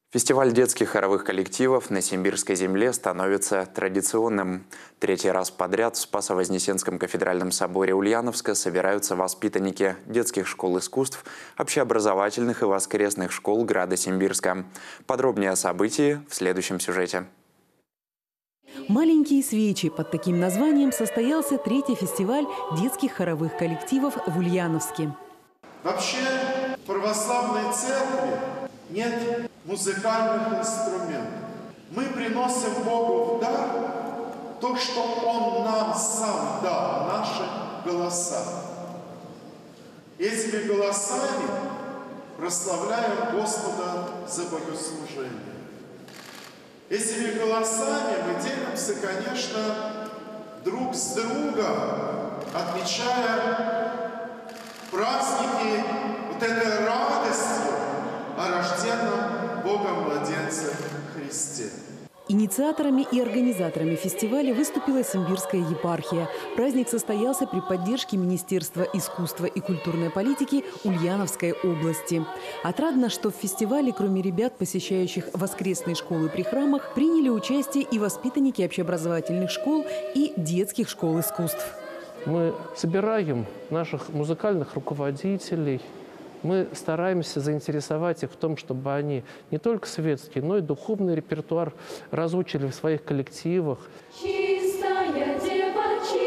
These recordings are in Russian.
Фестиваль детских хоровых коллективов на Симбирской земле становится традиционным. Третий раз подряд в Спасо-Вознесенском кафедральном соборе Ульяновска собираются воспитанники детских школ искусств, общеобразовательных и воскресных школ града Симбирска. Подробнее о событии в следующем сюжете. «Маленькие свечи» – под таким названием состоялся третий фестиваль детских хоровых коллективов в Ульяновске. Вообще в православной церкви нет музыкальных инструментов. Мы приносим Богу в дар то, что Он нам сам дал, наши голоса. Этими голосами прославляем Господа за богослужение. Этими голосами мы делимся, конечно, друг с другом, отмечая праздники вот этой радостью о рожденном Богом младенце Христе. Инициаторами и организаторами фестиваля выступила Симбирская епархия. Праздник состоялся при поддержке Министерства искусства и культурной политики Ульяновской области. Отрадно, что в фестивале, кроме ребят, посещающих воскресные школы при храмах, приняли участие и воспитанники общеобразовательных школ и детских школ искусств. Мы собираем наших музыкальных руководителей. Мы стараемся заинтересовать их в том, чтобы они не только светский, но и духовный репертуар разучили в своих коллективах. Чистая дева,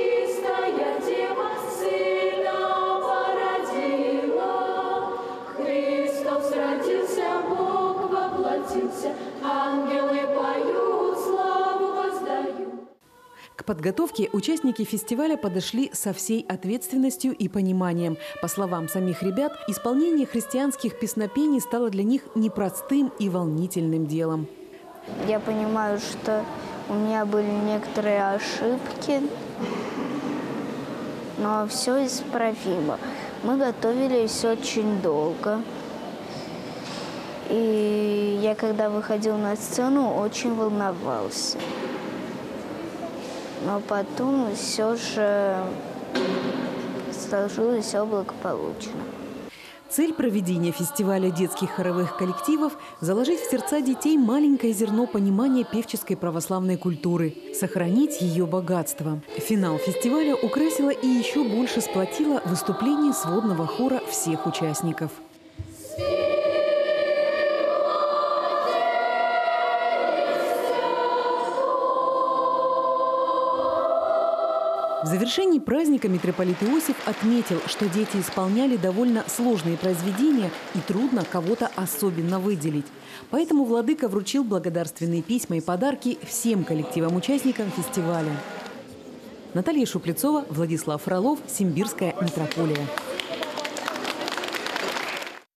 сына породила. Христос родился, Бог воплотился, ангелы поют, славу воздают. К подготовке участники фестиваля подошли со всей ответственностью и пониманием. По словам самих ребят, исполнение христианских песнопений стало для них непростым и волнительным делом. Я понимаю, что у меня были некоторые ошибки, но все исправимо. Мы готовились очень долго. И я, когда выходил на сцену, очень волновался. Но потом все же сложилось все благополучно. Цель проведения фестиваля детских хоровых коллективов – заложить в сердца детей маленькое зерно понимания певческой православной культуры, сохранить ее богатство. Финал фестиваля украсило и еще больше сплотило выступление сводного хора всех участников. В завершении праздника митрополит Иосиф отметил, что дети исполняли довольно сложные произведения и трудно кого-то особенно выделить. Поэтому владыка вручил благодарственные письма и подарки всем коллективам-участникам фестиваля. Наталья Шуплецова, Владислав Фролов, Симбирская митрополия.